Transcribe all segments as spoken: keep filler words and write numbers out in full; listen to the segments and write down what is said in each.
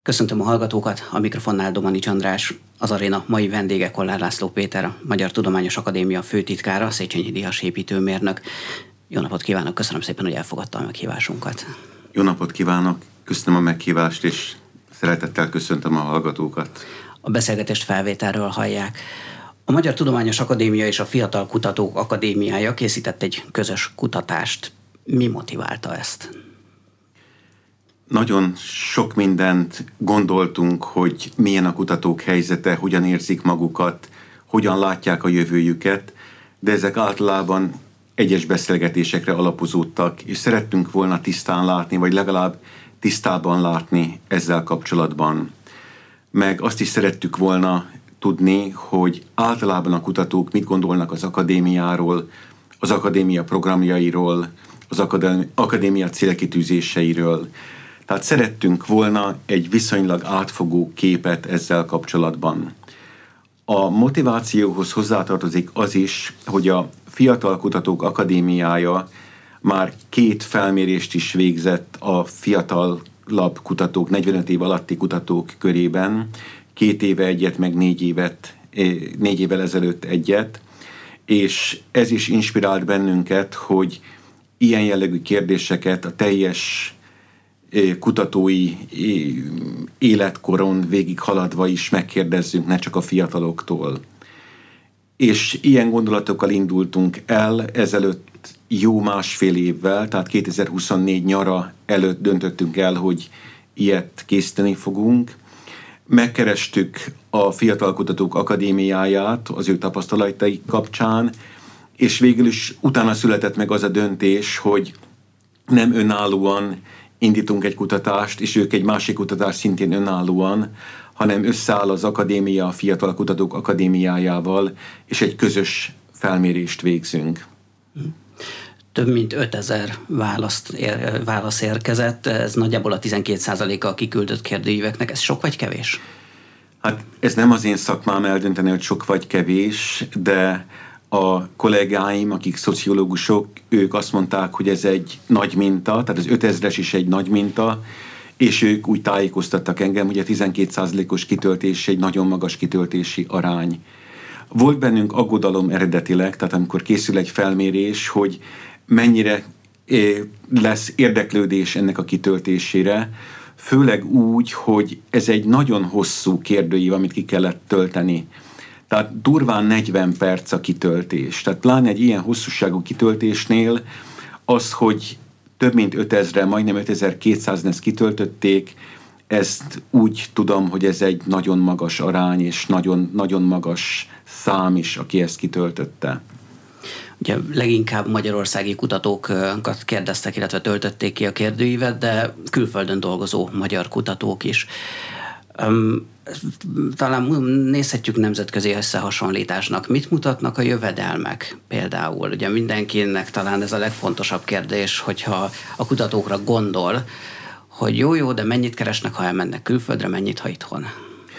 Köszöntöm a hallgatókat, a mikrofonnál Domanics András, az aréna mai vendége Kollár László Péter, a Magyar Tudományos Akadémia főtitkára, Széchenyi díjas építőmérnök. Jó napot kívánok, köszönöm szépen, hogy elfogadta a meghívásunkat. Jó napot kívánok, köszönöm a meghívást, és szeretettel köszöntöm a hallgatókat. A beszélgetést felvételről hallják. A Magyar Tudományos Akadémia és a Fiatal Kutatók Akadémiája készített egy közös kutatást. Mi motiválta ezt? Nagyon sok mindent gondoltunk, hogy milyen a kutatók helyzete, hogyan érzik magukat, hogyan látják a jövőjüket, de ezek általában egyes beszélgetésekre alapozódtak, és szerettünk volna tisztán látni, vagy legalább tisztában látni ezzel kapcsolatban. Meg azt is szerettük volna tudni, hogy általában a kutatók mit gondolnak az akadémiáról, az akadémia programjairól, az akadémia célkitűzéseiről. Tehát szerettünk volna egy viszonylag átfogó képet ezzel kapcsolatban. A motivációhoz hozzátartozik az is, hogy a Fiatal Kutatók Akadémiája már két felmérést is végzett a fiatalabb kutatók, negyvenöt év alatti kutatók körében, két éve egyet, meg négy évet, négy évvel ezelőtt egyet, és ez is inspirált bennünket, hogy ilyen jellegű kérdéseket a teljes kutatói életkoron végig haladva is megkérdezzünk, ne csak a fiataloktól. És ilyen gondolatokkal indultunk el ezelőtt jó másfél évvel, tehát kétezer-huszonnégy nyara előtt döntöttünk el, hogy ilyet készíteni fogunk. Megkerestük a Fiatal Kutatók Akadémiáját az ő tapasztalataik kapcsán, és végül is utána született meg az a döntés, hogy nem önállóan indítunk egy kutatást, és ők egy másik kutatást szintén önállóan, hanem összeáll az akadémia, a Fiatal Kutatók Akadémiájával, és egy közös felmérést végzünk. Több mint ötezer választ ér, válasz érkezett, ez nagyjából a tizenkét százaléka a kiküldött kérdőíveknek. Ez sok vagy kevés? Hát ez nem az én szakmám eldönteni, hogy sok vagy kevés, de a kollégáim, akik szociológusok, ők azt mondták, hogy ez egy nagy minta, tehát az ötezres is egy nagy minta, és ők úgy tájékoztattak engem, hogy a tizenkét százalékos kitöltés egy nagyon magas kitöltési arány. Volt bennünk aggodalom eredetileg, tehát amikor készül egy felmérés, hogy mennyire lesz érdeklődés ennek a kitöltésére, főleg úgy, hogy ez egy nagyon hosszú kérdőív, amit ki kellett tölteni. Tehát durván negyven perc a kitöltés. Tehát pláne egy ilyen hosszúságú kitöltésnél az, hogy több mint ötezren, majdnem ötezer-kétszázan ezt kitöltötték, ezt úgy tudom, hogy ez egy nagyon magas arány, és nagyon, nagyon magas szám is, aki ezt kitöltötte. Ugye leginkább magyarországi kutatókat kérdeztek, illetve töltötték ki a kérdőívet, de külföldön dolgozó magyar kutatók is. Um, talán nézhetjük nemzetközi összehasonlításnak. Mit mutatnak a jövedelmek például? Ugye mindenkinek talán ez a legfontosabb kérdés, hogyha a kutatókra gondol, hogy jó-jó, de mennyit keresnek, ha elmennek külföldre, mennyit, ha itthon?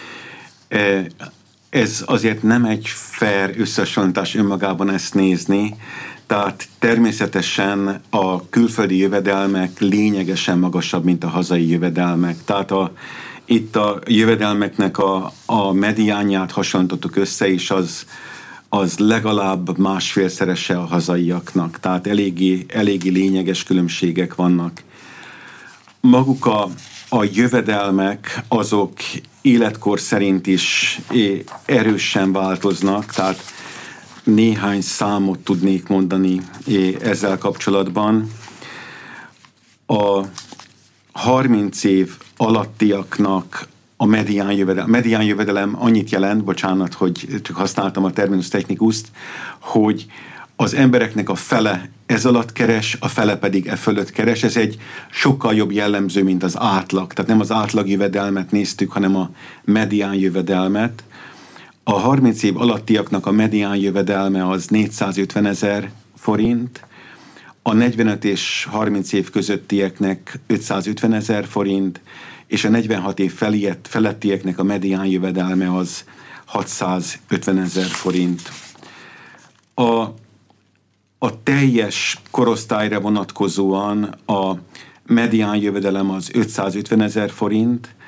Ez azért nem egy fair összehasonlítás önmagában ezt nézni, tehát természetesen a külföldi jövedelmek lényegesen magasabb, mint a hazai jövedelmek. Tehát a Itt a jövedelmeknek a, a mediánját hasonlítottuk össze, és az, az legalább másfélszerese a hazaiaknak. Tehát eléggé, eléggé lényeges különbségek vannak. Maguk a, a jövedelmek azok életkor szerint is erősen változnak, tehát néhány számot tudnék mondani ezzel kapcsolatban. A harminc év alattiaknak a medián jövedelem. Medián jövedelem annyit jelent, bocsánat, hogy csak használtam a terminus technicust, hogy az embereknek a fele ez alatt keres, a fele pedig e fölött keres. Ez egy sokkal jobb jellemző, mint az átlag. Tehát nem az átlag jövedelmet néztük, hanem a medián jövedelmet. A harminc év alattiaknak a medián jövedelme az négyszázötvenezer forint, a negyvenöt és harminc év közöttieknek ötszázötvenezer forint, és a negyvenhat év feliett, felettieknek a medián jövedelme az hatszázötvenezer forint. A, a teljes korosztályra vonatkozóan a medián jövedelem az ötszázötvenezer forint,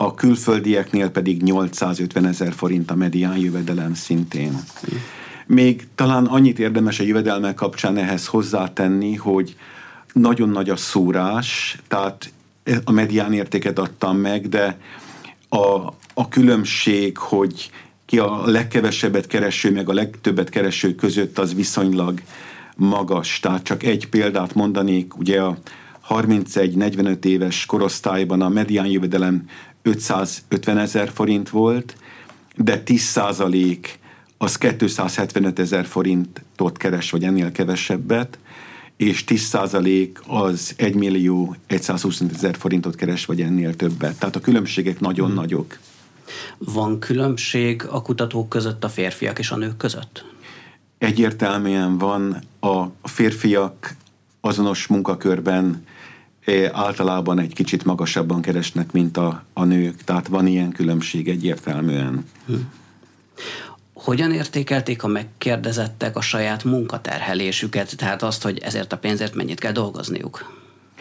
a külföldieknél pedig nyolcszázötven ezer forint a medián jövedelem szintén. Még talán annyit érdemes a jövedelmek kapcsán ehhez hozzátenni, hogy nagyon nagy a szórás, tehát a medián értéket adtam meg, de a, a különbség, hogy ki a legkevesebbet kereső, meg a legtöbbet kereső között az viszonylag magas. Tehát csak egy példát mondanék, ugye a harmincegy-negyvenöt éves korosztályban a medián jövedelem ötszázötven ezer forint volt, de tíz százalék az kétszázhetvenöt ezer forintot keres, vagy ennél kevesebbet, és tíz százalék az egymillió százhuszonöt ezer forintot keres, vagy ennél többet. Tehát a különbségek nagyon hmm. nagyok. Van különbség a kutatók között a férfiak és a nők között? Egyértelműen van. A férfiak azonos munkakörben általában egy kicsit magasabban keresnek, mint a, a nők. Tehát van ilyen különbség egyértelműen. Hmm. Hogyan értékelték a megkérdezettek a saját munkaterhelésüket, tehát azt, hogy ezért a pénzért mennyit kell dolgozniuk?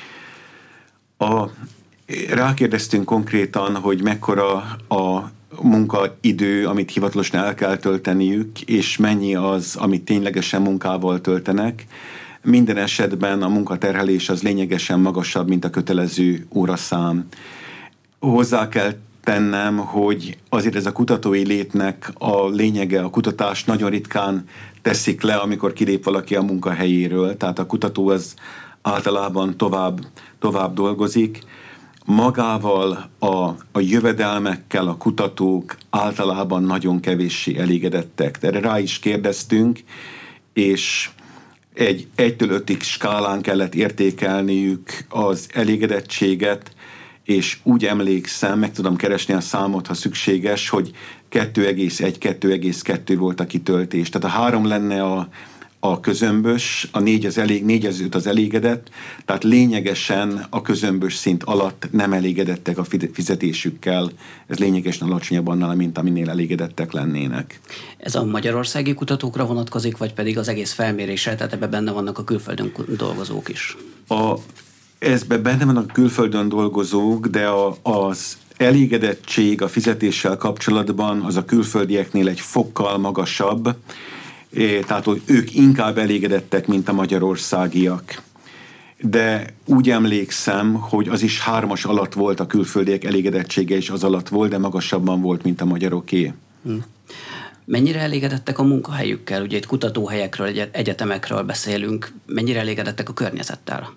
A, rákérdeztünk konkrétan, hogy mekkora a munkaidő, amit hivatalosan el kell tölteniük, és mennyi az, amit ténylegesen munkával töltenek. Minden esetben a munkaterhelés az lényegesen magasabb, mint a kötelező óraszám. Hozzá kell tennem, hogy azért ez a kutatói létnek a lényege, a kutatást nagyon ritkán teszik le, amikor kilép valaki a munkahelyéről, tehát a kutató az általában tovább, tovább dolgozik. Magával a, a jövedelmekkel a kutatók általában nagyon kevéssé elégedettek. Erre rá is kérdeztünk, és egy egytől ötig skálán kellett értékelniük az elégedettséget, és úgy emlékszem, meg tudom keresni a számot, ha szükséges, hogy kettő egész egy - kettő egész kettő volt a kitöltés. Tehát a három lenne a, a közömbös, a négy az, elég, négy az öt az elégedett, tehát lényegesen a közömbös szint alatt nem elégedettek a fizetésükkel. Ez lényegesen alacsonyabb annál, mint aminél elégedettek lennének. Ez a magyarországi kutatókra vonatkozik, vagy pedig az egész felmérésre, tehát ebben benne vannak a külföldön dolgozók is? A Ezben benne vannak a külföldön dolgozók, de a, az elégedettség a fizetéssel kapcsolatban az a külföldieknél egy fokkal magasabb, tehát hogy ők inkább elégedettek, mint a magyarországiak. De úgy emlékszem, hogy az is hármas alatt volt a külföldiek elégedettsége, és az alatt volt, de magasabban volt, mint a magyaroké. Hm. Mennyire elégedettek a munkahelyükkel? Ugye itt kutatóhelyekről, egyetemekről beszélünk. Mennyire elégedettek a környezettel?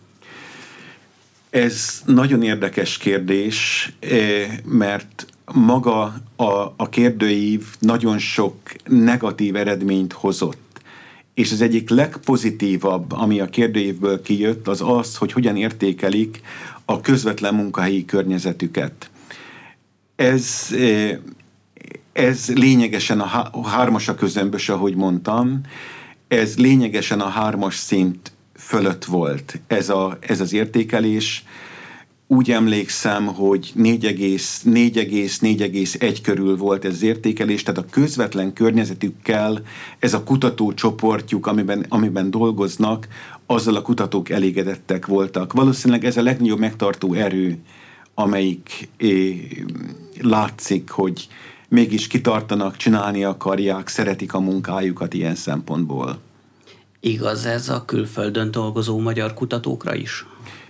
Ez nagyon érdekes kérdés, mert maga a, a kérdőív nagyon sok negatív eredményt hozott. És az egyik legpozitívabb, ami a kérdőívből kijött, az az, hogy hogyan értékelik a közvetlen munkahelyi környezetüket. Ez, ez lényegesen a hármas a közömbös, ahogy mondtam, ez lényegesen a hármas szint fölött volt ez, a, ez az értékelés. Úgy emlékszem, hogy négy egész négy egész egy körül volt ez az értékelés, tehát a közvetlen környezetükkel ez a kutatócsoportjuk, amiben, amiben dolgoznak, azzal a kutatók elégedettek voltak. Valószínűleg ez a legnagyobb megtartó erő, amelyik é, látszik, hogy mégis kitartanak, csinálni akarják, szeretik a munkájukat ilyen szempontból. Igaz ez a külföldön dolgozó magyar kutatókra is?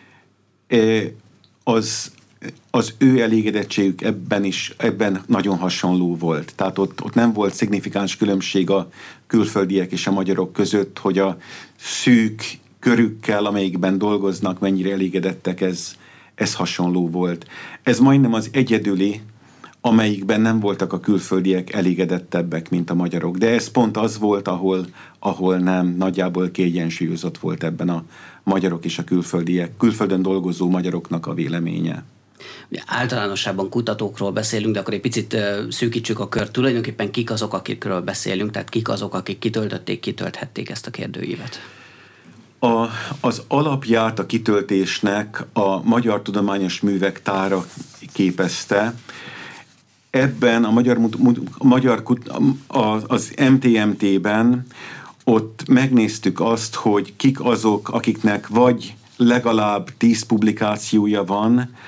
Az, az ő elégedettségük ebben is ebben nagyon hasonló volt. Tehát ott, ott nem volt szignifikáns különbség a külföldiek és a magyarok között, hogy a szűk körükkel, amelyikben dolgoznak, mennyire elégedettek, ez, ez hasonló volt. Ez majdnem az egyedüli, amelyikben nem voltak a külföldiek elégedettebbek, mint a magyarok. De ez pont az volt, ahol, ahol nem, nagyjából kiegyensúlyozott volt ebben a magyarok és a külföldiek, külföldön dolgozó magyaroknak a véleménye. Ugye általánosságban kutatókról beszélünk, de akkor egy picit uh, szűkítsük a kört. Tulajdonképpen kik azok, akikről beszélünk, tehát kik azok, akik kitöltötték, kitölthették ezt a kérdőívet? A, az alapját a kitöltésnek a Magyar Tudományos Művek Tára képezte. Ebben a magyar, a magyar az em té em té-ben ott megnéztük azt, hogy kik azok, akiknek vagy legalább tíz publikációja van,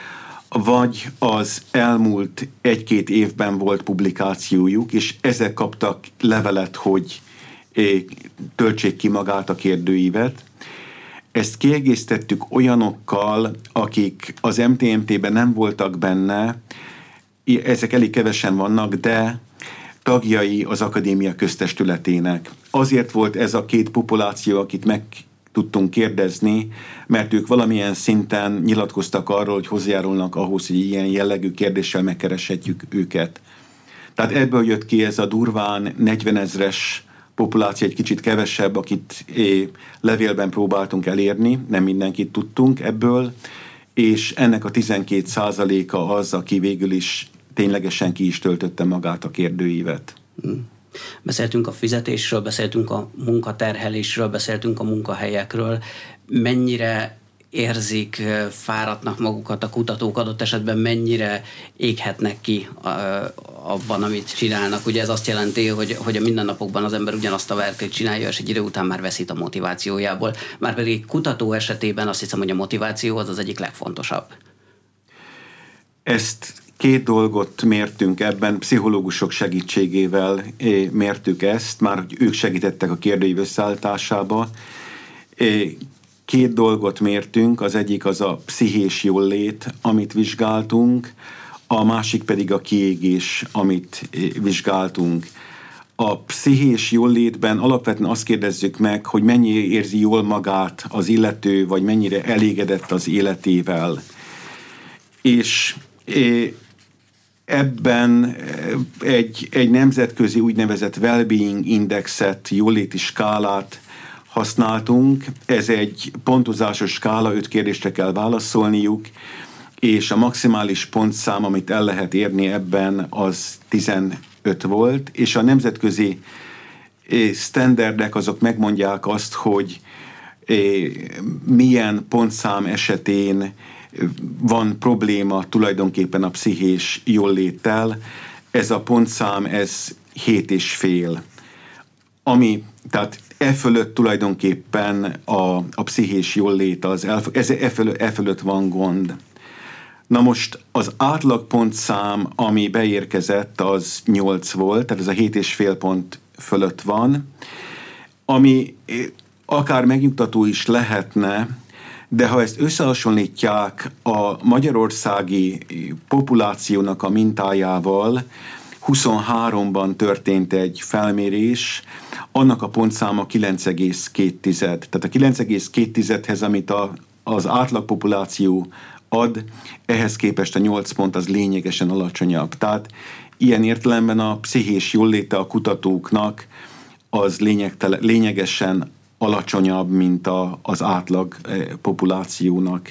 vagy az elmúlt egy-két évben volt publikációjuk, és ezek kaptak levelet, hogy töltsék ki magát a kérdőívet. Ezt kiegészítettük olyanokkal, akik az em té em té-ben nem voltak benne, ezek elég kevesen vannak, de tagjai az akadémia köztestületének. Azért volt ez a két populáció, akit meg tudtunk kérdezni, mert ők valamilyen szinten nyilatkoztak arról, hogy hozzájárulnak ahhoz, hogy ilyen jellegű kérdéssel megkereshetjük őket. Tehát ebből jött ki ez a durván negyvenezres populáció, egy kicsit kevesebb, akit levélben próbáltunk elérni, nem mindenkit tudtunk ebből, és ennek a tizenkét százaléka az, aki végül is ténylegesen ki is töltötte magát a kérdőívet. Hmm. Beszéltünk a fizetésről, beszéltünk a munkaterhelésről, beszéltünk a munkahelyekről. Mennyire érzik fáradtnak magukat a kutatók, adott esetben mennyire éghetnek ki abban, amit csinálnak? Ugye ez azt jelenti, hogy, hogy a mindennapokban az ember ugyanazt a verkét csinálja, és egy idő után már veszít a motivációjából. Márpedig kutató esetében azt hiszem, hogy a motiváció az az egyik legfontosabb. Ezt két dolgot mértünk ebben, pszichológusok segítségével mértük ezt, már hogy ők segítettek a kérdőív összeállításába. Két dolgot mértünk, az egyik az a pszichés jólét, amit vizsgáltunk, a másik pedig a kiégés, amit vizsgáltunk. A pszichés jólétben alapvetően azt kérdezzük meg, hogy mennyire érzi jól magát az illető, vagy mennyire elégedett az életével. És ebben egy, egy nemzetközi úgynevezett well-being indexet, jóléti skálát használtunk. Ez egy pontozásos skála, öt kérdésre kell válaszolniuk, és a maximális pontszám, amit el lehet érni ebben, az tizenöt volt, és a nemzetközi standardek azok megmondják azt, hogy milyen pontszám esetén van probléma tulajdonképpen a pszichés jóléttel. Ez a pontszám, ez hét és fél. Ami, tehát e fölött tulajdonképpen a, a pszichés jólét, az el, ez e fölött, e fölött van gond. Na most az átlagpontszám, ami beérkezett, az nyolc volt, tehát ez a hét és fél pont fölött van, ami akár megnyugtató is lehetne, de ha ezt összehasonlítják a magyarországi populációnak a mintájával, huszonháromban történt egy felmérés, annak a pontszáma kilenc egész két. Tehát a kilenc egész két-hez, amit a, az átlagpopuláció ad, ehhez képest a nyolc pont az lényegesen alacsonyabb. Tehát ilyen értelemben a pszichés jóléte a kutatóknak az lényegesen alacsonyabb, mint a, az átlag populációnak.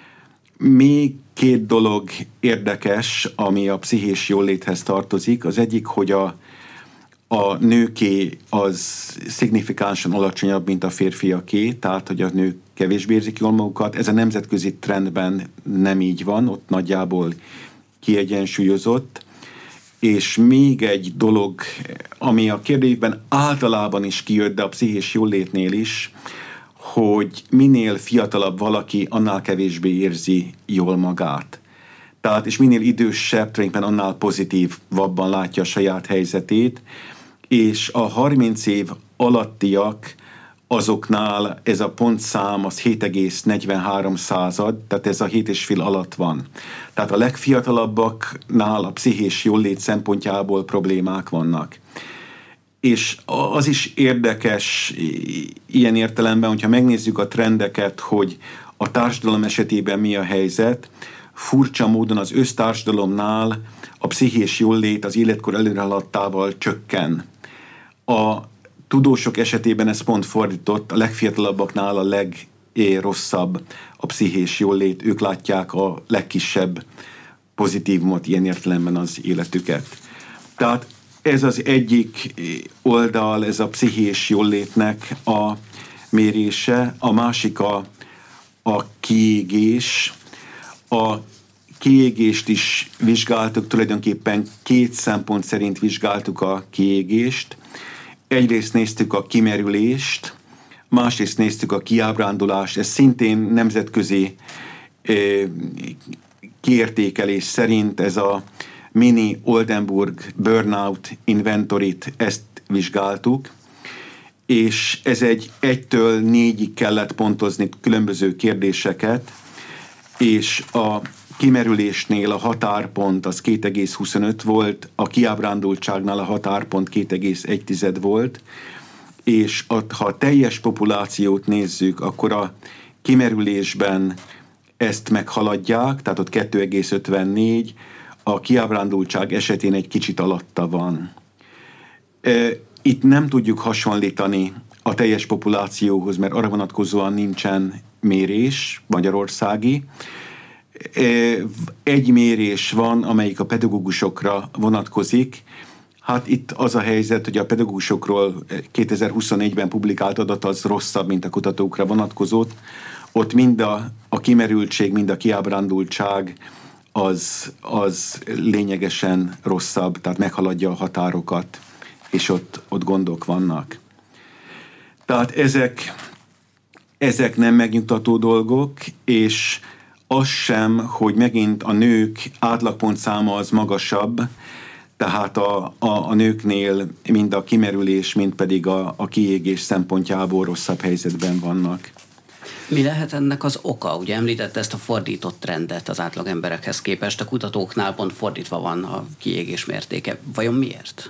Még két dolog érdekes, ami a pszichés jóléthez tartozik. Az egyik, hogy a, a nőké az szignifikánsan alacsonyabb, mint a férfiaké, tehát hogy a nők kevésbé érzik jól magukat. Ez a nemzetközi trendben nem így van, ott nagyjából kiegyensúlyozott. És még egy dolog, ami a kérdőívben általában is kijött, de a pszichés jólétnél is, hogy minél fiatalabb valaki, annál kevésbé érzi jól magát. Tehát, és minél idősebb, tulajdonképpen annál pozitívabban látja a saját helyzetét, és a harminc év alattiak, azoknál ez a pontszám az hét egész negyvenhárom század, tehát ez a hét és fél alatt van. Tehát a legfiatalabbaknál a pszichés jólét szempontjából problémák vannak. És az is érdekes ilyen értelemben, hogyha megnézzük a trendeket, hogy a társadalom esetében mi a helyzet, furcsa módon az össztársadalomnál a pszichés jólét az életkor előrehaladtával csökken. A tudósok esetében ez pont fordított, a legfiatalabbaknál a legrosszabb a pszichés jólét, ők látják a legkisebb pozitívumot ilyen értelemben az életüket. Tehát ez az egyik oldal, ez a pszichés jólétnek a mérése, a másik a, a kiégés. A kiégést is vizsgáltuk, tulajdonképpen két szempont szerint vizsgáltuk a kiégést. Egyrészt néztük a kimerülést, másrészt néztük a kiábrándulást. Ez szintén nemzetközi kiértékelés szerint ez a mini Oldenburg Burnout Inventory-t, ezt vizsgáltuk, és ez egy egytől négyig kellett pontozni különböző kérdéseket, és a kimerülésnél a határpont az két egész huszonöt volt, a kiábrándultságnál a határpont két egész egy volt, és a, ha a teljes populációt nézzük, akkor a kimerülésben ezt meghaladják, tehát ott kettő egész ötvennégy, a kiábrándultság esetén egy kicsit alatta van. Itt nem tudjuk hasonlítani a teljes populációhoz, mert arra vonatkozóan nincsen mérés magyarországi. Egy mérés van, amelyik a pedagógusokra vonatkozik. Hát itt az a helyzet, hogy a pedagógusokról kétezer-huszonnégyben publikált adat az rosszabb, mint a kutatókra vonatkozott. Ott mind a, a kimerültség, mind a kiábrándultság az, az lényegesen rosszabb, tehát meghaladja a határokat, és ott, ott gondok vannak. Tehát ezek, ezek nem megnyugtató dolgok, és az sem, hogy megint a nők átlagpontszáma az magasabb, tehát a, a, a nőknél mind a kimerülés, mind pedig a, a kiégés szempontjából rosszabb helyzetben vannak. Mi lehet ennek az oka? Ugye említette ezt a fordított trendet az átlag emberekhez képest, a kutatóknál pont fordítva van a kiégés mértéke. Vajon miért?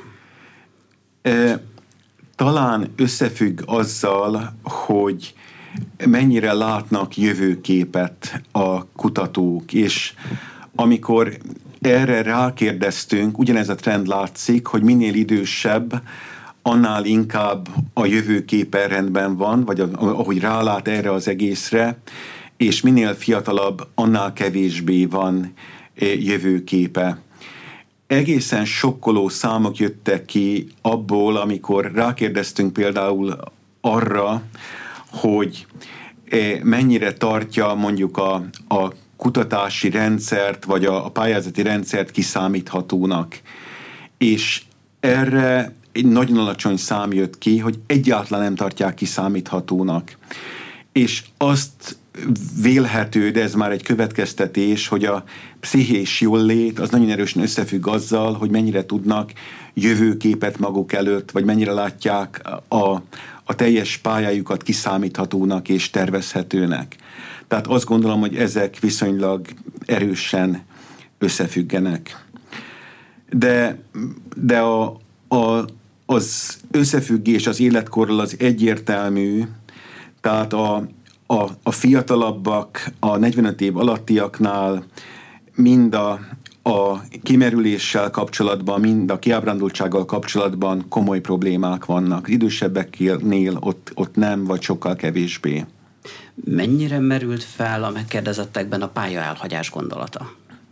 E, talán összefügg azzal, hogy mennyire látnak jövőképet a kutatók, és amikor erre rákérdeztünk, ugyanez a trend látszik, hogy minél idősebb, annál inkább a jövőképe rendben van, vagy ahogy rálát erre az egészre, és minél fiatalabb, annál kevésbé van jövőképe. Egészen sokkoló számok jöttek ki abból, amikor rákérdeztünk például arra, hogy mennyire tartja mondjuk a, a kutatási rendszert, vagy a, a pályázati rendszert kiszámíthatónak. És erre egy nagyon alacsony szám jött ki, hogy egyáltalán nem tartják kiszámíthatónak. És azt vélhető, de ez már egy következtetés, hogy a pszichés jólét az nagyon erősen összefügg azzal, hogy mennyire tudnak jövőképet maguk előtt, vagy mennyire látják a, a teljes pályájukat kiszámíthatónak és tervezhetőnek. Tehát azt gondolom, hogy ezek viszonylag erősen összefüggenek. De, de a, a, az összefüggés az életkorral az egyértelmű, tehát a, a, a fiatalabbak, a negyvenöt év alattiaknál mind a, a kimerüléssel kapcsolatban, mind a kiábrándultsággal kapcsolatban komoly problémák vannak. Az idősebbeknél ott, ott nem, vagy sokkal kevésbé. Mennyire merült fel a megkérdezettekben a pályaelhagyás gondolata?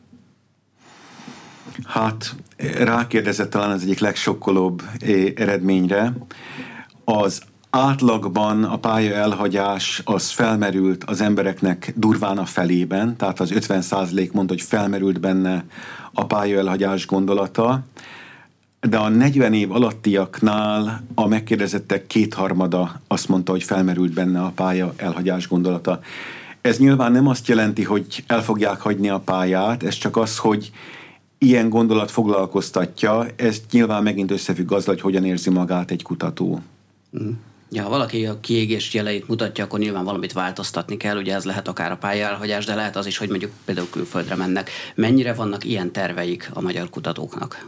Hát rákérdezett talán az egyik legsokkolóbb eredményre. Az átlagban a pályaelhagyás az felmerült az embereknek durván a felében, tehát az ötven százalék mondta, hogy felmerült benne a pályaelhagyás gondolata, de a negyven év alattiaknál a megkérdezettek kétharmada azt mondta, hogy felmerült benne a pályaelhagyás gondolata. Ez nyilván nem azt jelenti, hogy el fogják hagyni a pályát, ez csak az, hogy ilyen gondolat foglalkoztatja, ez nyilván megint összefügg azzal, hogy hogyan érzi magát egy kutató. Mm. Ja, ha valaki a kiégés jeleit mutatja, akkor nyilván valamit változtatni kell, ugye ez lehet akár a pályaelhagyás, de lehet az is, hogy mondjuk például külföldre mennek. Mennyire vannak ilyen terveik a magyar kutatóknak?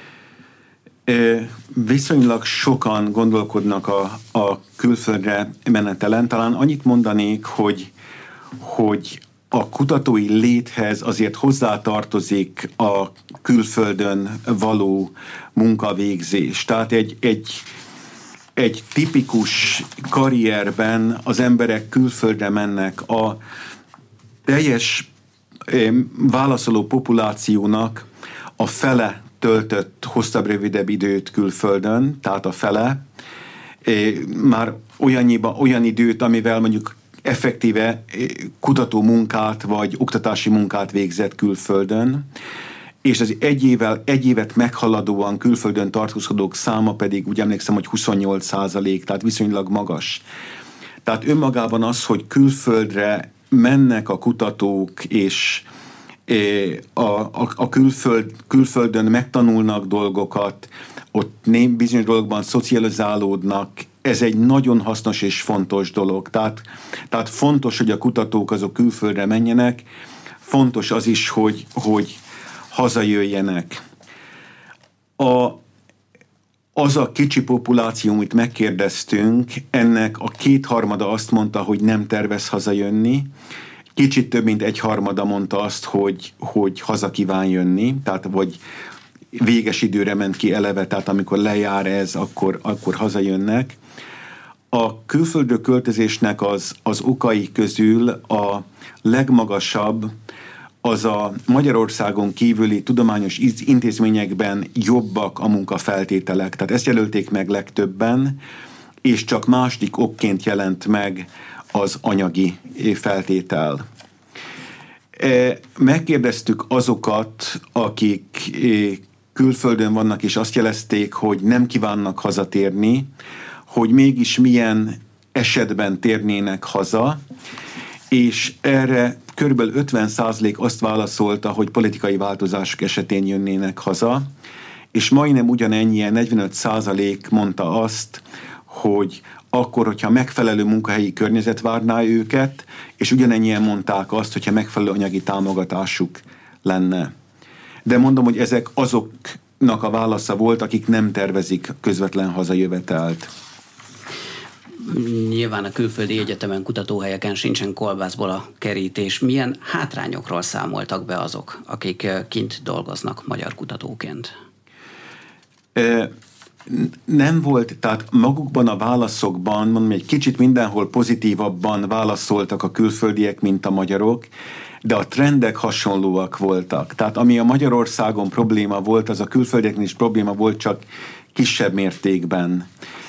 Viszonylag sokan gondolkodnak a, a külföldre menetelen. Talán annyit mondanék, hogy, hogy a kutatói léthez azért hozzátartozik a külföldön való munkavégzés. Tehát egy, egy, egy tipikus karrierben az emberek külföldre mennek. A teljes válaszoló populációnak a fele töltött hosszabb-rövidebb időt külföldön, tehát a fele. Már olyannyiba, olyan időt, amivel mondjuk effektíve kutató munkát vagy oktatási munkát végzett külföldön, és az egy, évvel, egy évet meghaladóan külföldön tartózkodók száma pedig úgy emlékszem, hogy huszonnyolc százalék, tehát viszonylag magas. Tehát önmagában az, hogy külföldre mennek a kutatók, és, a, a, a külföld, külföldön megtanulnak dolgokat, ott bizonyos dolgokban szocializálódnak. Ez egy nagyon hasznos és fontos dolog. Tehát, tehát fontos, hogy a kutatók azok külföldre menjenek, fontos az is, hogy, hogy hazajöjjenek. A, az a kicsi populáció, amit megkérdeztünk, ennek a kétharmada azt mondta, hogy nem tervez hazajönni. Kicsit több mint egyharmada mondta azt, hogy, hogy haza kíván jönni, tehát vagy véges időre ment ki eleve, tehát amikor lejár ez, akkor, akkor hazajönnek. A külföldre költözésnek az, az okai közül a legmagasabb az a Magyarországon kívüli tudományos intézményekben jobbak a munkafeltételek. Tehát ezt jelölték meg legtöbben, és csak második okként jelent meg az anyagi feltétel. Megkérdeztük azokat, akik külföldön vannak, és azt jelezték, hogy nem kívánnak hazatérni, hogy mégis milyen esetben térnének haza, és erre körülbelül ötven százalék azt válaszolta, hogy politikai változások esetén jönnének haza, és majdnem ugyanennyien, negyvenöt százalék mondta azt, hogy akkor, hogyha megfelelő munkahelyi környezet várná őket, és ugyanennyien mondták azt, hogyha megfelelő anyagi támogatásuk lenne. De mondom, hogy ezek azoknak a válasza volt, akik nem tervezik közvetlen hazajövetelt. Nyilván a külföldi egyetemen, kutatóhelyeken sincsen kolbászból a kerítés. Milyen hátrányokról számoltak be azok, akik kint dolgoznak magyar kutatóként? E, nem volt, tehát magukban a válaszokban, mondom, egy kicsit mindenhol pozitívabban válaszoltak a külföldiek, mint a magyarok, de a trendek hasonlóak voltak. Tehát ami a Magyarországon probléma volt, az a külföldieknél is probléma volt, csak kisebb mértékben.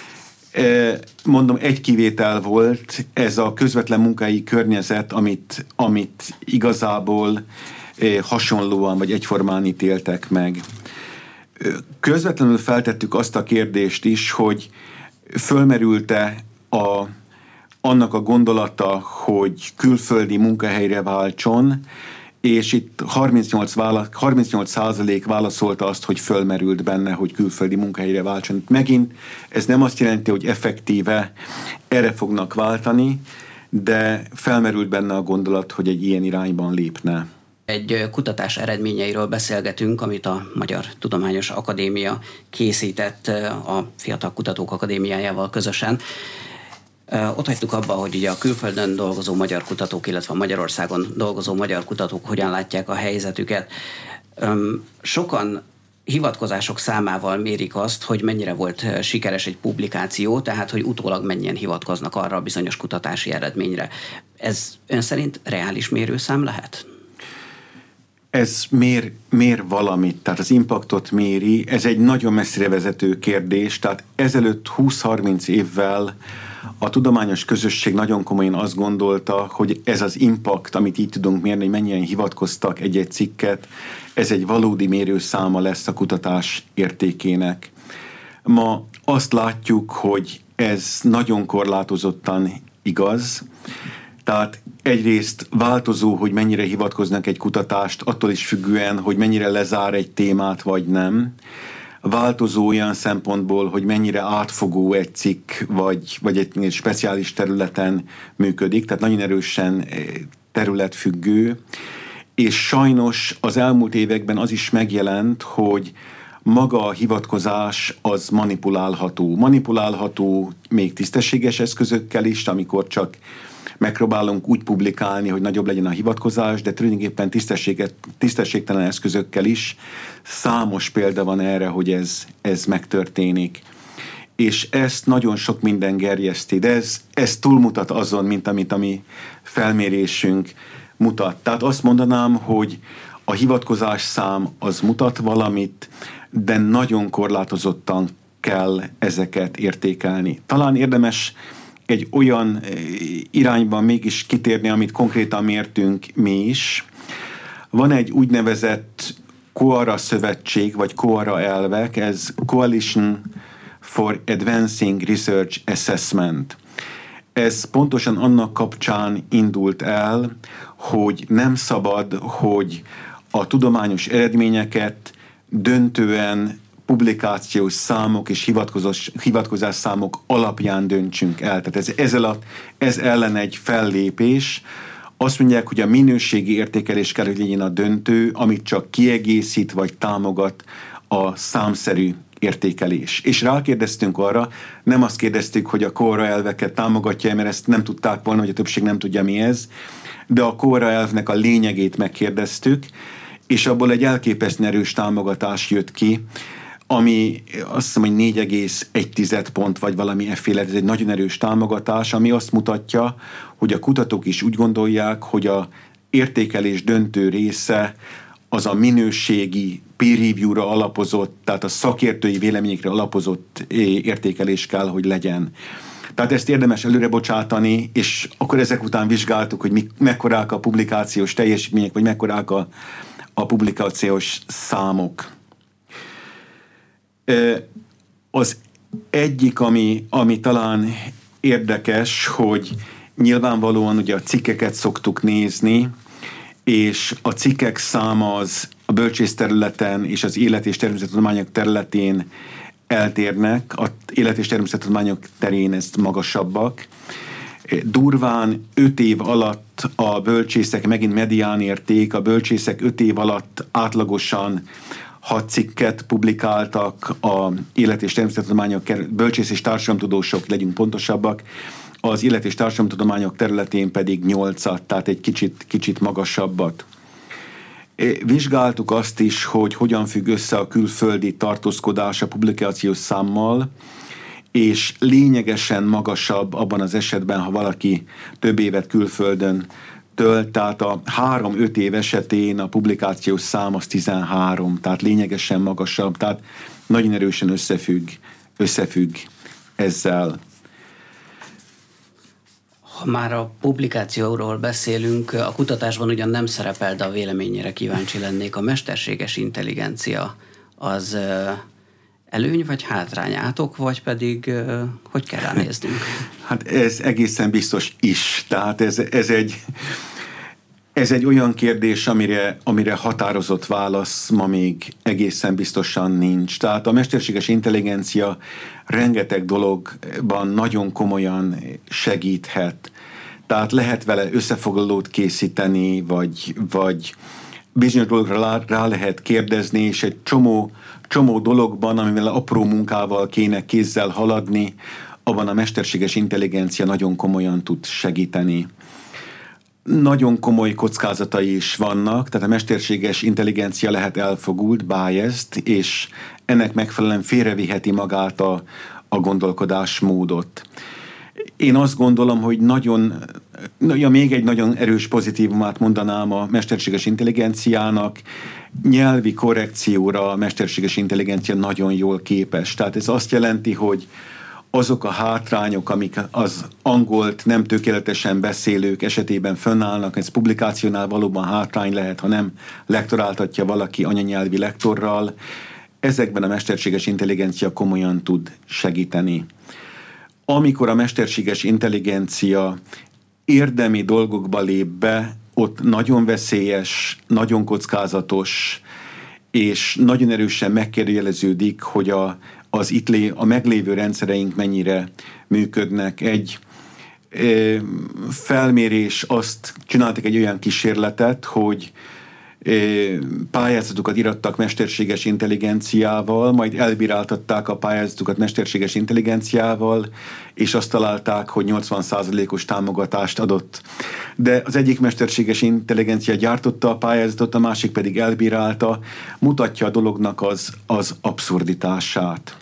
Mondom, egy kivétel volt, ez a közvetlen munkai környezet, amit, amit igazából hasonlóan vagy egyformán ítéltek meg. Közvetlenül feltettük azt a kérdést is, hogy fölmerült-e a, annak a gondolata, hogy külföldi munkahelyre váltson, és itt harmincnyolc százalék válaszolta azt, hogy fölmerült benne, hogy külföldi munkahelyre váltson. Megint ez nem azt jelenti, hogy effektíve erre fognak váltani, de felmerült benne a gondolat, hogy egy ilyen irányban lépne. Egy kutatás eredményeiről beszélgetünk, amit a Magyar Tudományos Akadémia készített a Fiatal Kutatók Akadémiájával közösen. Ott hagytuk abba, hogy ugye a külföldön dolgozó magyar kutatók, illetve a Magyarországon dolgozó magyar kutatók hogyan látják a helyzetüket. Sokan hivatkozások számával mérik azt, hogy mennyire volt sikeres egy publikáció, tehát hogy utólag mennyien hivatkoznak arra a bizonyos kutatási eredményre. Ez ön szerint reális mérőszám lehet? Ez mér, mér valamit, tehát az impaktot méri. Ez egy nagyon messzire vezető kérdés, tehát ezelőtt húsz-harminc évvel a tudományos közösség nagyon komolyan azt gondolta, hogy ez az impact, amit így tudunk mérni, hogy mennyien hivatkoztak egy-egy cikket, ez egy valódi mérőszáma lesz a kutatás értékének. Ma azt látjuk, hogy ez nagyon korlátozottan igaz, tehát egyrészt változó, hogy mennyire hivatkoznak egy kutatást, attól is függően, hogy mennyire lezár egy témát, vagy nem. Változó olyan szempontból, hogy mennyire átfogó egy cikk, vagy, vagy egy speciális területen működik, tehát nagyon erősen területfüggő. És sajnos az elmúlt években az is megjelent, hogy maga a hivatkozás az manipulálható. Manipulálható még tisztességes eszközökkel is, amikor csak megpróbálunk úgy publikálni, hogy nagyobb legyen a hivatkozás, de tulajdonképpen tisztességtelen eszközökkel is. Számos példa van erre, hogy ez, ez megtörténik. És ezt nagyon sok minden gerjeszti, de ez, ez túlmutat azon, mint amit a mi felmérésünk mutat. Tehát azt mondanám, hogy a hivatkozás szám az mutat valamit, de nagyon korlátozottan kell ezeket értékelni. Talán érdemes egy olyan irányban mégis kitérni, amit konkrétan mértünk mi is. Van egy úgynevezett COARA szövetség, vagy COARA elvek, ez Coalition for Advancing Research Assessment. Ez pontosan annak kapcsán indult el, hogy nem szabad, hogy a tudományos eredményeket döntően publikációs számok és hivatkozás, hivatkozás számok alapján döntsünk el. Tehát ez, ez, alatt, ez ellen egy fellépés. Azt mondják, hogy a minőségi értékelés kell, hogy legyen a döntő, amit csak kiegészít vagy támogat a számszerű értékelés. És rákérdeztünk arra, nem azt kérdeztük, hogy a Cora elveket támogatja, mert ezt nem tudták volna, hogy a többség nem tudja, mi ez, de a Cora elvnek a lényegét megkérdeztük, és abból egy elképesztően erős támogatás jött ki, ami azt hiszem, hogy négy egész egy pont, vagy valami efféle, ez egy nagyon erős támogatás, ami azt mutatja, hogy a kutatók is úgy gondolják, hogy a értékelés döntő része az a minőségi peer review-ra alapozott, tehát a szakértői véleményekre alapozott értékelés kell, hogy legyen. Tehát ezt érdemes előre bocsátani, és akkor ezek után vizsgáltuk, hogy mi, mekkorák a publikációs teljesítmények, vagy mekkorák a, a publikációs számok. Az egyik, ami, ami talán érdekes, hogy nyilvánvalóan ugye a cikkeket szoktuk nézni, és a cikkek száma az a bölcsész területen és az élet- és természettudományok területén eltérnek. Az élet- és természettudományok terén ez magasabbak. Durván öt év alatt a bölcsészek, megint mediánérték, a bölcsészek öt év alatt átlagosan hat cikket publikáltak, a élet- és természettudományok, bölcsész és társadalomtudósok, legyünk pontosabbak, az élet- és társadalomtudományok területén pedig nyolcat, tehát egy kicsit, kicsit magasabbat. Vizsgáltuk azt is, hogy hogyan függ össze a külföldi tartózkodás a publikációs számmal, és lényegesen magasabb abban az esetben, ha valaki több évet külföldön tölt, tehát a három-öt év esetén a publikációs szám az tizenhárom, tehát lényegesen magasabb, tehát nagyon erősen összefügg, összefügg ezzel. Ha már a publikációról beszélünk, a kutatásban ugyan nem szerepel, de a véleményére kíváncsi lennék. A mesterséges intelligencia az előny vagy hátrány átok, vagy pedig hogy kell ránéznünk? Hát ez egészen biztos is. Tehát ez, ez, egy, ez egy olyan kérdés, amire, amire határozott válasz ma még egészen biztosan nincs. Tehát a mesterséges intelligencia rengeteg dologban nagyon komolyan segíthet. Tehát lehet vele összefoglalót készíteni, vagy, vagy bizonyos dologra rá lehet kérdezni, és egy csomó, csomó dologban, amivel apró munkával kéne kézzel haladni, abban a mesterséges intelligencia nagyon komolyan tud segíteni. Nagyon komoly kockázatai is vannak, tehát a mesterséges intelligencia lehet elfogult, biased, és ennek megfelelően félreviheti magát a, a gondolkodásmódot. Én azt gondolom, hogy nagyon, ja, még egy nagyon erős pozitívumát mondanám a mesterséges intelligenciának, nyelvi korrekcióra a mesterséges intelligencia nagyon jól képes. Tehát ez azt jelenti, hogy azok a hátrányok, amik az angolt nem tökéletesen beszélők esetében fönnállnak, ez publikációnál valóban hátrány lehet, ha nem lektoráltatja valaki anyanyelvi lektorral, ezekben a mesterséges intelligencia komolyan tud segíteni. Amikor a mesterséges intelligencia érdemi dolgokba lép be, ott nagyon veszélyes, nagyon kockázatos, és nagyon erősen megkérdőjeleződik, hogy a, az itt lé, a meglévő rendszereink mennyire működnek. Egy e, felmérés, azt csináltak egy olyan kísérletet, hogy pályázatokat irattak mesterséges intelligenciával, majd elbíráltatták a pályázatokat mesterséges intelligenciával, és azt találták, hogy nyolcvan százalékos támogatást adott. De az egyik mesterséges intelligencia gyártotta a pályázatot, a másik pedig elbírálta, mutatja a dolognak az, az abszurditását.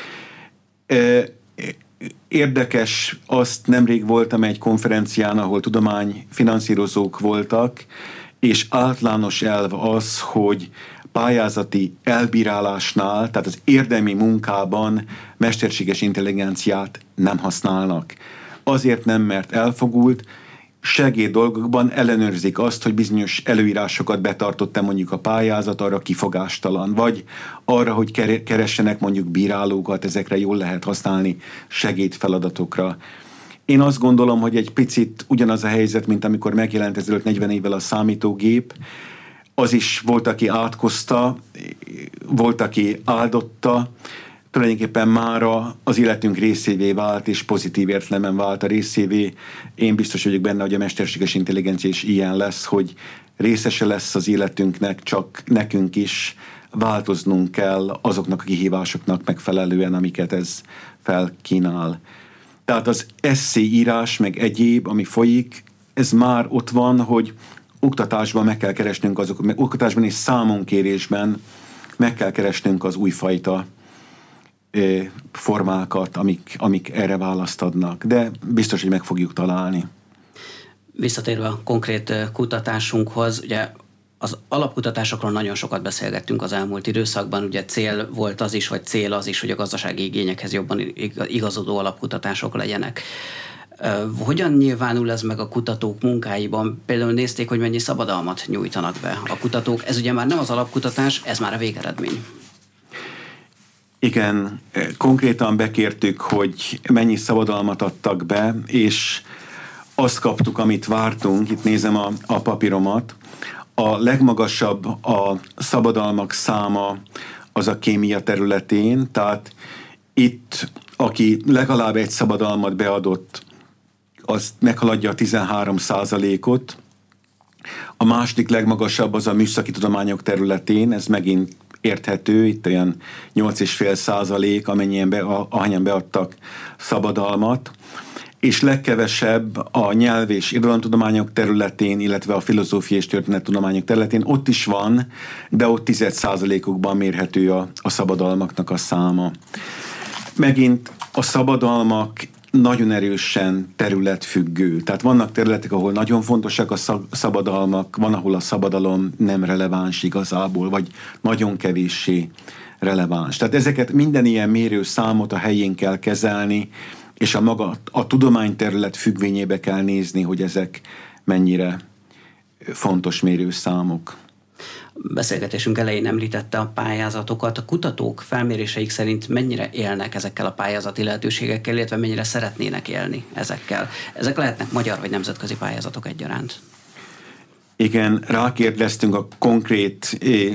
Érdekes, azt nemrég voltam egy konferencián, ahol tudományfinanszírozók voltak, és általános elv az, hogy pályázati elbírálásnál, tehát az érdemi munkában mesterséges intelligenciát nem használnak. Azért nem, mert elfogult, segéd dolgokban ellenőrzik azt, hogy bizonyos előírásokat betartott-e mondjuk a pályázat, arra kifogástalan, vagy arra, hogy keressenek mondjuk bírálókat, ezekre jól lehet használni segédfeladatokra. Én azt gondolom, hogy egy picit ugyanaz a helyzet, mint amikor megjelent ezelőtt negyven évvel a számítógép. Az is volt, aki átkozta, volt, aki áldotta, tulajdonképpen mára az életünk részévé vált, és pozitív értelemben vált a részévé. Én biztos vagyok benne, hogy a mesterséges intelligencia is ilyen lesz, hogy részese lesz az életünknek, csak nekünk is változnunk kell azoknak a kihívásoknak megfelelően, amiket ez felkínál. Tehát az esszé írás, meg egyéb, ami folyik, ez már ott van, hogy oktatásban meg kell keresnünk azokat, meg oktatásban és számonkérésben meg kell keresnünk az újfajta formákat, amik, amik erre választ adnak. De biztos, hogy meg fogjuk találni. Visszatérve a konkrét kutatásunkhoz, ugye az alapkutatásokról nagyon sokat beszélgettünk az elmúlt időszakban, ugye cél volt az is, vagy cél az is, hogy a gazdasági igényekhez jobban igazodó alapkutatások legyenek. Hogyan nyilvánul ez meg a kutatók munkáiban? Például nézték, hogy mennyi szabadalmat nyújtanak be a kutatók. Ez ugye már nem az alapkutatás, ez már a végeredmény. Igen, konkrétan bekértük, hogy mennyi szabadalmat adtak be, és azt kaptuk, amit vártunk. Itt nézem a, a papíromat. A legmagasabb a szabadalmak száma az a kémia területén, tehát itt, aki legalább egy szabadalmat beadott, az meghaladja a tizenhárom százalékot. A második legmagasabb az a műszaki tudományok területén, ez megint érthető, itt olyan nyolc egész öt százalék, amennyien be, ahányan beadtak szabadalmat, és legkevesebb a nyelv és irodalomtudományok területén, illetve a filozófia és történettudományok területén, ott is van, de ott tized százalékokban mérhető a, a szabadalmaknak a száma. Megint a szabadalmak nagyon erősen területfüggő. Tehát vannak területek, ahol nagyon fontosak a szabadalmak, van, ahol a szabadalom nem releváns igazából, vagy nagyon kevéssé releváns. Tehát ezeket minden ilyen mérőszámot a helyén kell kezelni, és a maga, a tudományterület függvényébe kell nézni, hogy ezek mennyire fontos mérőszámok. Beszélgetésünk elején említette a pályázatokat. A kutatók felméréseik szerint mennyire élnek ezekkel a pályázati lehetőségekkel, illetve mennyire szeretnének élni ezekkel? Ezek lehetnek magyar vagy nemzetközi pályázatok egyaránt? Igen, rákérdeztünk a konkrét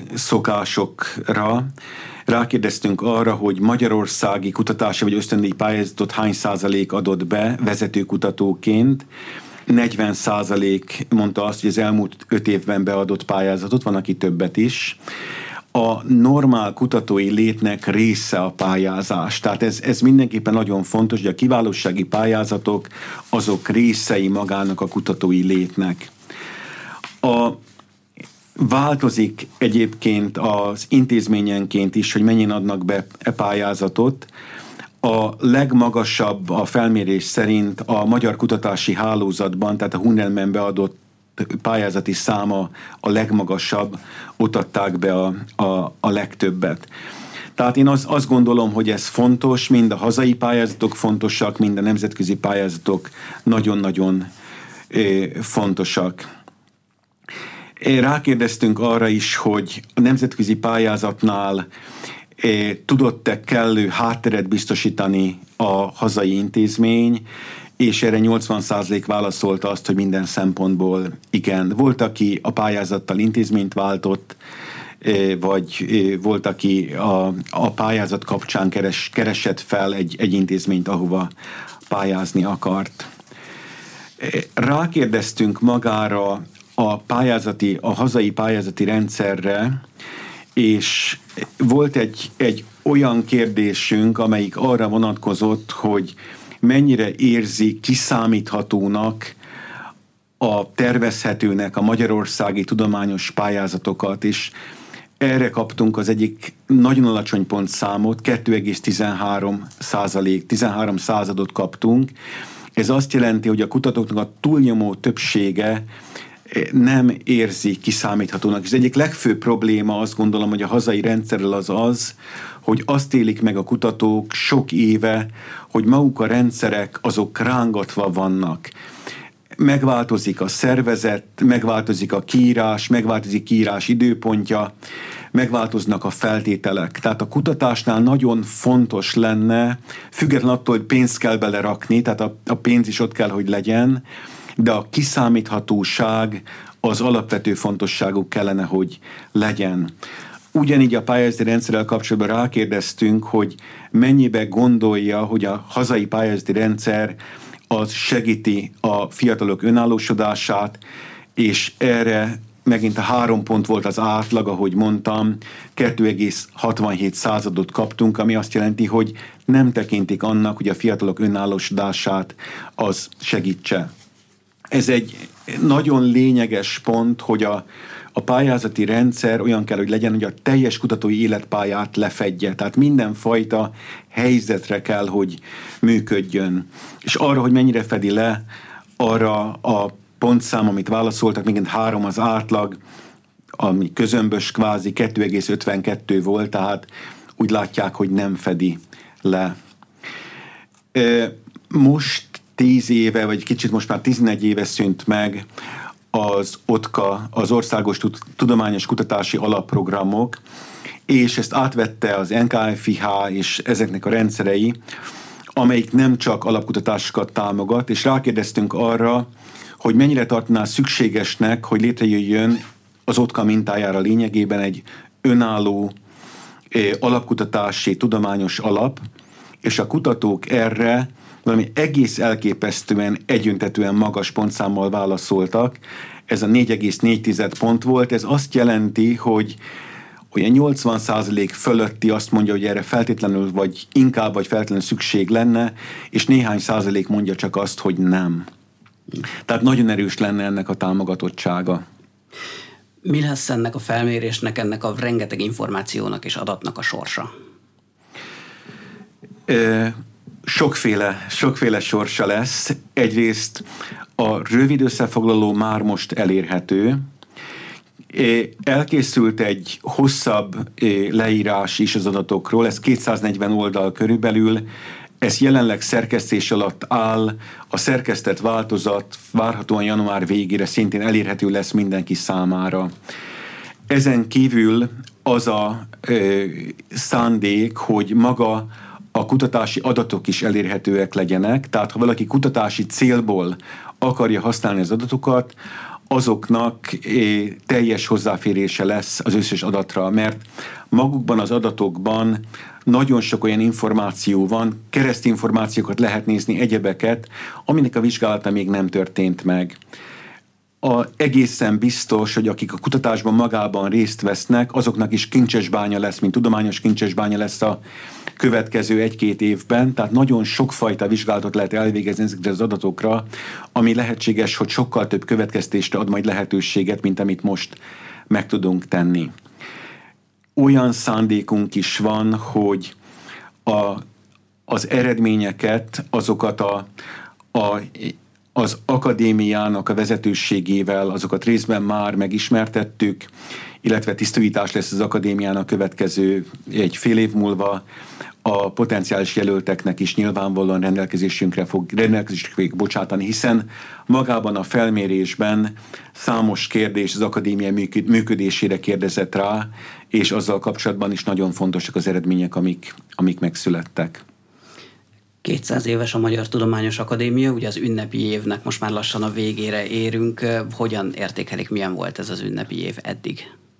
szokásokra, rákérdeztünk arra, hogy magyarországi kutatási vagy ösztöndíj pályázatot hány százalék adott be vezetőkutatóként. negyven százalék mondta azt, hogy az elmúlt öt évben beadott pályázatot, van, aki többet is. A normál kutatói létnek része a pályázás. Tehát ez, ez mindenképpen nagyon fontos, hogy a kiválósági pályázatok azok részei magának a kutatói létnek. A Változik egyébként az intézményenként is, hogy mennyien adnak be e pályázatot. A legmagasabb a felmérés szerint a Magyar Kutatási Hálózatban, tehát a Hunelmen beadott pályázati száma a legmagasabb, ott adták be a, a, a legtöbbet. Tehát én az, azt gondolom, hogy ez fontos, mind a hazai pályázatok fontosak, mind a nemzetközi pályázatok nagyon-nagyon eh, fontosak. Rákérdeztünk arra is, hogy a nemzetközi pályázatnál eh, tudott-e kellő hátteret biztosítani a hazai intézmény, és erre nyolcvan százalék válaszolta azt, hogy minden szempontból igen. Volt, aki a pályázattal intézményt váltott, eh, vagy eh, volt, aki a, a pályázat kapcsán keres, keresett fel egy, egy intézményt, ahova pályázni akart. Eh, rákérdeztünk magára a pályázati, a hazai pályázati rendszerre, és volt egy, egy olyan kérdésünk, amelyik arra vonatkozott, hogy mennyire érzi kiszámíthatónak, a tervezhetőnek a magyarországi tudományos pályázatokat, és erre kaptunk az egyik nagyon alacsony pontszámot, kettő egész tizenhárom százalék, tizenhárom századot kaptunk. Ez azt jelenti, hogy a kutatóknak a túlnyomó többsége nem érzi kiszámíthatónak. És az egyik legfőbb probléma, azt gondolom, hogy a hazai rendszerrel az az, hogy azt élik meg a kutatók sok éve, hogy maguk a rendszerek azok rángatva vannak. Megváltozik a szervezet, megváltozik a kiírás, megváltozik kiírás időpontja, megváltoznak a feltételek. Tehát a kutatásnál nagyon fontos lenne, független attól, hogy pénzt kell belerakni, tehát a, a pénz is ott kell, hogy legyen, de a kiszámíthatóság az alapvető fontosságú kellene, hogy legyen. Ugyanígy a pályázati rendszerrel kapcsolatban rákérdeztünk, hogy mennyibe gondolja, hogy a hazai pályázati rendszer az segíti a fiatalok önállósodását, és erre megint a három pont volt az átlag, ahogy mondtam, kettő egész hatvanhét századot kaptunk, ami azt jelenti, hogy nem tekintik annak, hogy a fiatalok önállósodását az segítse. Ez egy nagyon lényeges pont, hogy a, a pályázati rendszer olyan kell, hogy legyen, hogy a teljes kutatói életpályát lefedje. Tehát mindenfajta helyzetre kell, hogy működjön. És arra, hogy mennyire fedi le, arra a pontszám, amit válaszoltak, megint három az átlag, ami közömbös kvázi kettő egész ötvenkettő volt, tehát úgy látják, hogy nem fedi le. Most tíz éve, vagy kicsit most már tizenegy éve szűnt meg az o té ká, az Országos Tudományos Kutatási Alapprogramok, és ezt átvette az en ká ef i há és ezeknek a rendszerei, amelyik nem csak alapkutatásokat támogat, és rákérdeztünk arra, hogy mennyire tartaná szükségesnek, hogy létrejöjjön az o té ká mintájára lényegében egy önálló eh, alapkutatási tudományos alap, és a kutatók erre valami egész elképesztően, egyöntetően magas pontszámmal válaszoltak. Ez a négy egész négy pont volt. Ez azt jelenti, hogy olyan nyolcvan százalék fölötti azt mondja, hogy erre feltétlenül, vagy inkább, vagy feltétlenül szükség lenne, és néhány százalék mondja csak azt, hogy nem. Tehát nagyon erős lenne ennek a támogatottsága. Mi lesz ennek a felmérésnek, ennek a rengeteg információnak és adatnak a sorsa? E- Sokféle, sokféle sorsa lesz. Egyrészt a rövid összefoglaló már most elérhető. Elkészült egy hosszabb leírás is az adatokról, ez kétszáznegyven oldal körülbelül, ez jelenleg szerkesztés alatt áll, a szerkesztett változat várhatóan január végére szintén elérhető lesz mindenki számára. Ezen kívül az a ö, szándék, hogy maga a kutatási adatok is elérhetőek legyenek, tehát ha valaki kutatási célból akarja használni az adatokat, azoknak teljes hozzáférése lesz az összes adatra, mert magukban az adatokban nagyon sok olyan információ van, keresztinformációkat lehet nézni, egyebeket, aminek a vizsgálata még nem történt meg. A, egészen biztos, hogy akik a kutatásban magában részt vesznek, azoknak is kincsesbánya lesz, mint tudományos kincsesbánya lesz a következő egy-két évben, tehát nagyon sokfajta vizsgálatot lehet elvégezni ezekre az adatokra, ami lehetséges, hogy sokkal több következtésre ad majd lehetőséget, mint amit most meg tudunk tenni. Olyan szándékunk is van, hogy a, az eredményeket, azokat a, a az akadémiának a vezetőségével, azokat részben már megismertettük, illetve tisztújítás lesz az akadémiának következő egy fél év múlva. A potenciális jelölteknek is nyilvánvalóan rendelkezésünkre fog, rendelkezésre fog bocsátani, hiszen magában a felmérésben számos kérdés az akadémia működésére kérdezett rá, és azzal kapcsolatban is nagyon fontosak az eredmények, amik, amik megszülettek. kétszáz éves a Magyar Tudományos Akadémia, ugye az ünnepi évnek most már lassan a végére érünk. Hogyan értékelik, milyen volt ez az ünnepi év eddig?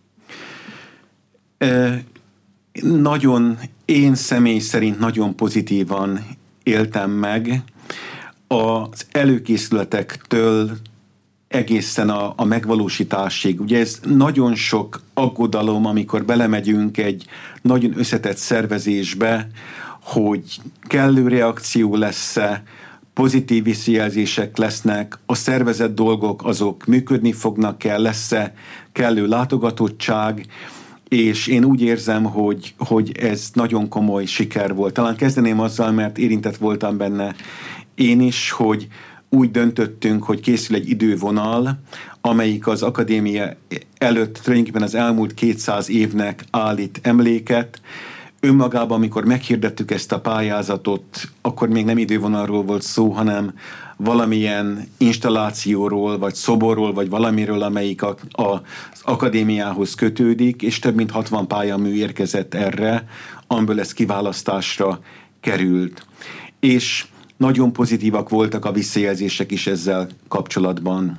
E, nagyon, én személy szerint nagyon pozitívan éltem meg. Az előkészületektől egészen a, a megvalósításig. Ugye ez nagyon sok aggodalom, amikor belemegyünk egy nagyon összetett szervezésbe, hogy kellő reakció lesz-e, pozitív visszajelzések lesznek, a szervezett dolgok azok működni fognak-e, lesz-e kellő látogatottság, és én úgy érzem, hogy, hogy ez nagyon komoly siker volt. Talán kezdeném azzal, mert érintett voltam benne én is, hogy úgy döntöttünk, hogy készül egy idővonal, amelyik az akadémia előtt tulajdonképpen az elmúlt kétszáz évnek állít emléket, önmagában, amikor meghirdettük ezt a pályázatot, akkor még nem idővonalról volt szó, hanem valamilyen installációról, vagy szoborról, vagy valamiről, amelyik a, a, az akadémiához kötődik, és több mint hatvan pályamű érkezett erre, amiből ez kiválasztásra került. És nagyon pozitívak voltak a visszajelzések is ezzel kapcsolatban.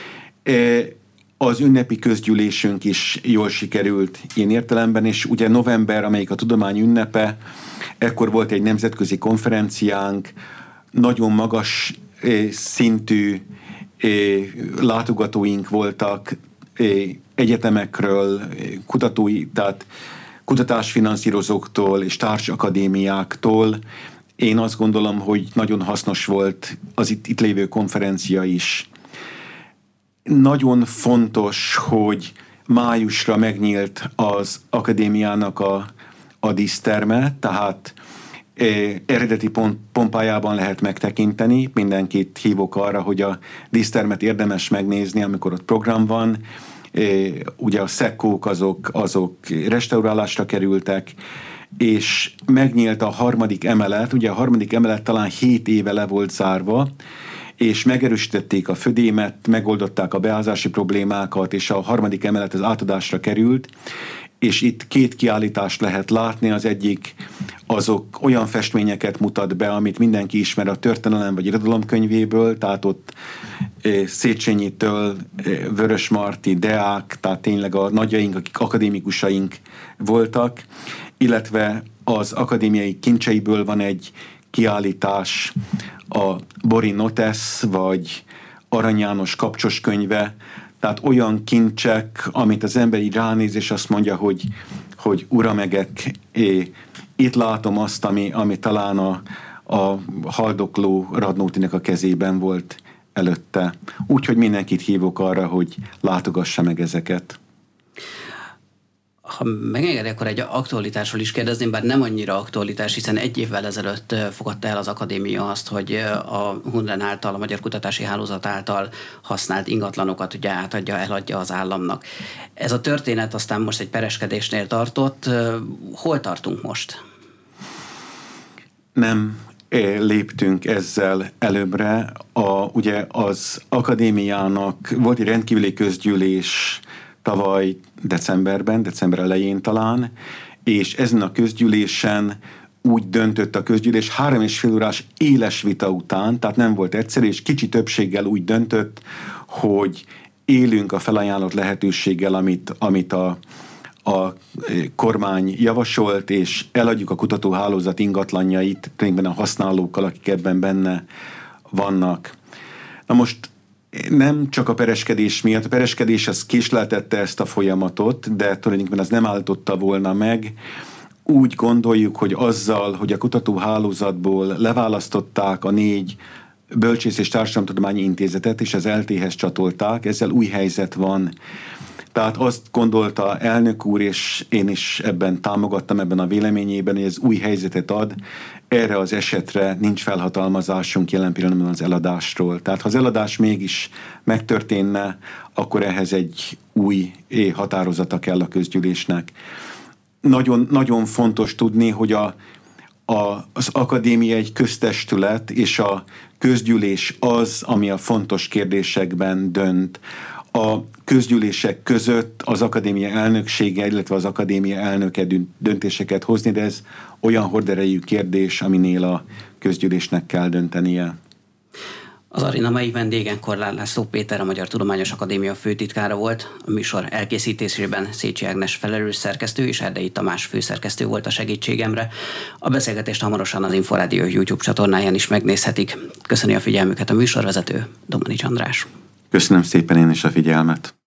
Az ünnepi közgyűlésünk is jól sikerült ilyen értelemben, és ugye november, amelyik a tudomány ünnepe, ekkor volt egy nemzetközi konferenciánk, nagyon magas szintű látogatóink voltak egyetemekről, kutatói, tehát kutatásfinanszírozóktól és társakadémiáktól. Én azt gondolom, hogy nagyon hasznos volt az itt, itt lévő konferencia is. Nagyon fontos, hogy májusra megnyílt az akadémiának a, a díszterme, tehát eh, eredeti pont, pompájában lehet megtekinteni. Mindenkit hívok arra, hogy a dísztermet érdemes megnézni, amikor ott program van. Eh, ugye a szekkók azok, azok restaurálásra kerültek, és megnyílt a harmadik emelet. Ugye a harmadik emelet talán hét éve le volt zárva, és megerősítették a födémet, megoldották a beázási problémákat, és a harmadik emelet az átadásra került, és itt két kiállítást lehet látni. Az egyik azok olyan festményeket mutat be, amit mindenki ismer a történelem vagy irodalomkönyvéből, tehát ott Széchenyi-től Vörösmarty, Deák, tehát tényleg a nagyjaink, akik akadémikusaink voltak, illetve az akadémiai kincseiből van egy kiállítás, a Bori Notes, vagy Arany János kapcsos könyve, tehát olyan kincsek, amit az ember így ránéz, és azt mondja, hogy, hogy uramegek, é, itt látom azt, ami, ami talán a, a haldokló Radnótinek a kezében volt előtte. Úgyhogy mindenkit hívok arra, hogy látogassa meg ezeket. Ha megengedi, akkor egy aktualitásról is kérdezném, bár nem annyira aktualitás, hiszen egy évvel ezelőtt fogadta el az akadémia azt, hogy a Hundren által, a Magyar Kutatási Hálózat által használt ingatlanokat ugye átadja, eladja az államnak. Ez a történet aztán most egy pereskedésnél tartott. Hol tartunk most? Nem léptünk ezzel előbbre. A, ugye az akadémiának volt egy rendkívüli közgyűlés tavaly decemberben, december elején talán, és ezen a közgyűlésen úgy döntött a közgyűlés három és fél órás éles vita után, tehát nem volt egyszerű, és kicsi többséggel úgy döntött, hogy élünk a felajánlott lehetőséggel, amit, amit a, a kormány javasolt, és eladjuk a kutatóhálózat ingatlanjait, tulajdonképpen a használókkal, akik ebben benne vannak. Na most nem csak a pereskedés miatt, a pereskedés az késleltette ezt a folyamatot, de tulajdonképpen az nem állította volna meg. Úgy gondoljuk, hogy azzal, hogy a kutatóhálózatból leválasztották a négy bölcsész- és társadalomtudományi intézetet, és az é el té-hez csatolták, ezzel új helyzet van. Tehát azt gondolta elnök úr, és én is ebben támogattam, ebben a véleményében, hogy ez új helyzetet ad. Erre az esetre nincs felhatalmazásunk jelen pillanatban az eladásról. Tehát ha az eladás mégis megtörténne, akkor ehhez egy új határozata kell a közgyűlésnek. Nagyon, nagyon fontos tudni, hogy a, a, az akadémia egy köztestület, és a közgyűlés az, ami a fontos kérdésekben dönt. A közgyűlések között az akadémia elnöksége, illetve az akadémia elnöke döntéseket hozni, de ez olyan horderejű kérdés, aminél a közgyűlésnek kell döntenie. Az aréna mai vendégen Korlár László Péter, a Magyar Tudományos Akadémia főtitkára volt. A műsor elkészítésében Szécsi Ágnes felelős szerkesztő és Erdei Tamás főszerkesztő volt a segítségemre. A beszélgetést hamarosan az Inforádió YouTube csatornáján is megnézhetik. Köszöni a figyelmüket a műsorvezető, Domanics András. Köszönöm szépen én is a figyelmet.